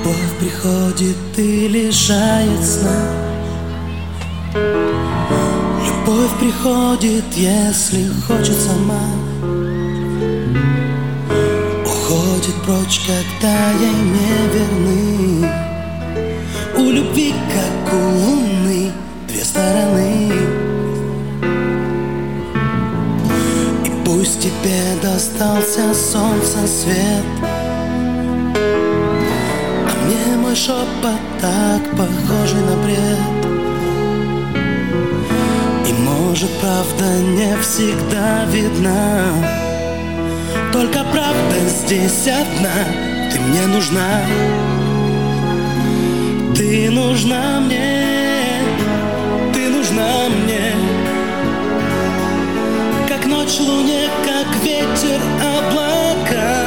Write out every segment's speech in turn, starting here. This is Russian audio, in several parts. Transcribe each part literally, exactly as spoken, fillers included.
Любовь приходит и лишает сна. Любовь приходит, если хочет сама. Уходит прочь, когда ей не верны. У любви, как у луны, две стороны. И пусть тебе достался солнца свет, а мне мой шепот так похожий на бред. И может правда не всегда видна, только правда здесь одна. Ты мне нужна, ты нужна мне, ты нужна мне. Как ночь луне, как ветер облака.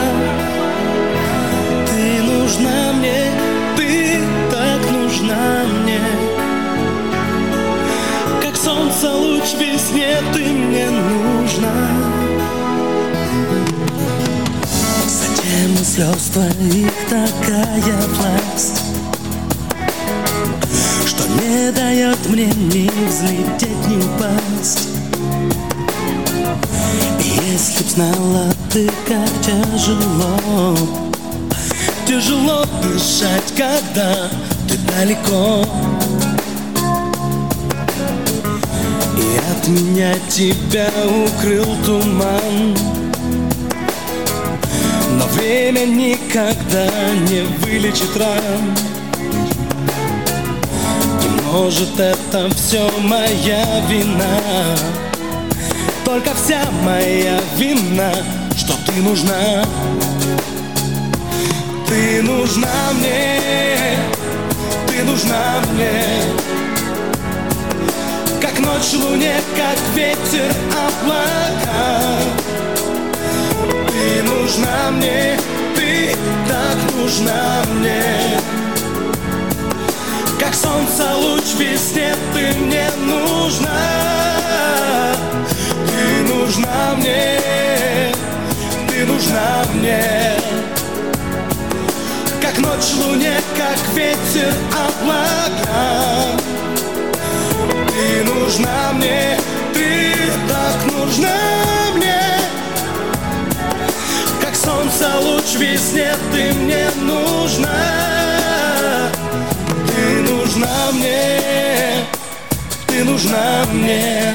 Ты нужна мне, ты так нужна мне. Как солнце луч в весне, ты мне нужна. Затем слез твоих такая власть, что не дает мне ни взлететь, ни упасть. И если б знала ты, как тяжело, тяжело дышать, когда ты далеко, и от меня тебя укрыл туман. Но время никогда не вылечит ран. И может это все моя вина, только вся моя вина, что ты нужна. Ты нужна мне, ты нужна мне. Как ночь луне, как ветер облака. Ты нужна мне, ты так нужна мне. Как солнце луч в весне, ты мне нужна. Ты нужна мне, ты нужна мне. Как ночь луне, как ветер облака. Ты нужна мне, ты так нужна мне. Как солнце луч в весне, ты мне нужна. Ты нужна мне, ты нужна мне.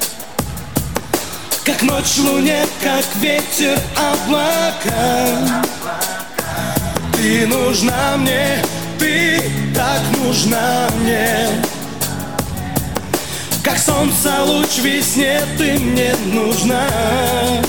Как ночь луне, как ветер облака. Ты нужна мне, ты так нужна мне. Как солнце луч в весне, ты мне нужна.